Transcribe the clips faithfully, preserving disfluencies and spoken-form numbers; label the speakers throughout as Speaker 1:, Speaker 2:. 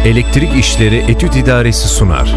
Speaker 1: Elektrik İşleri Etüt İdaresi sunar.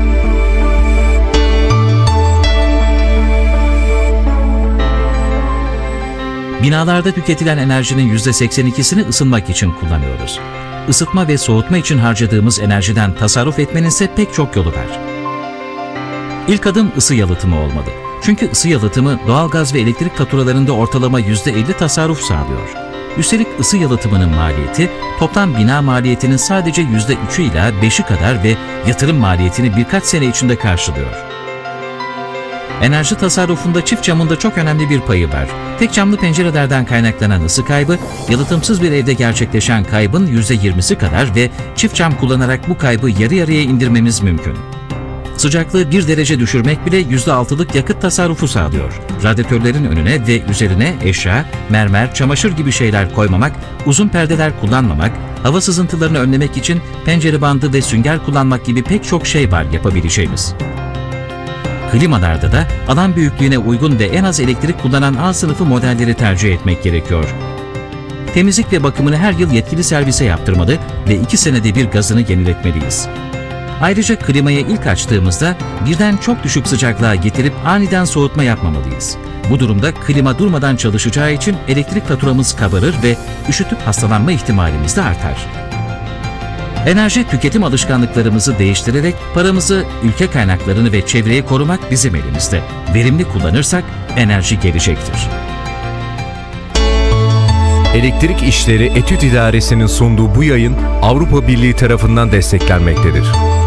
Speaker 2: Binalarda tüketilen enerjinin yüzde seksen ikisini ısınmak için kullanıyoruz. Isıtma ve soğutma için harcadığımız enerjiden tasarruf etmenin ise pek çok yolu var. İlk adım ısı yalıtımı olmalı. Çünkü ısı yalıtımı doğalgaz ve elektrik faturalarında ortalama yüzde elli tasarruf sağlıyor. Üstelik ısı yalıtımının maliyeti toplam bina maliyetinin sadece yüzde üçü ila beşi kadar ve yatırım maliyetini birkaç sene içinde karşılıyor. Enerji tasarrufunda çift camın da çok önemli bir payı var. Tek camlı pencerelerden kaynaklanan ısı kaybı, yalıtımsız bir evde gerçekleşen kaybın yüzde yirmisi kadar ve çift cam kullanarak bu kaybı yarı yarıya indirmemiz mümkün. Sıcaklığı bir derece düşürmek bile yüzde altılık yakıt tasarrufu sağlıyor. Radyatörlerin önüne ve üzerine eşya, mermer, çamaşır gibi şeyler koymamak, uzun perdeler kullanmamak, hava sızıntılarını önlemek için pencere bandı ve sünger kullanmak gibi pek çok şey var yapabileceğimiz. Klimalarda da alan büyüklüğüne uygun ve en az elektrik kullanan A sınıfı modelleri tercih etmek gerekiyor. Temizlik ve bakımını her yıl yetkili servise yaptırmalı ve iki senede bir gazını yeniletmeliyiz. Ayrıca klimayı ilk açtığımızda birden çok düşük sıcaklığa getirip aniden soğutma yapmamalıyız. Bu durumda klima durmadan çalışacağı için elektrik faturamız kabarır ve üşütüp hastalanma ihtimalimiz de artar. Enerji tüketim alışkanlıklarımızı değiştirerek paramızı, ülke kaynaklarını ve çevreyi korumak bizim elimizde. Verimli kullanırsak enerji gelecektir.
Speaker 1: Elektrik İşleri Etüt İdaresi'nin sunduğu bu yayın Avrupa Birliği tarafından desteklenmektedir.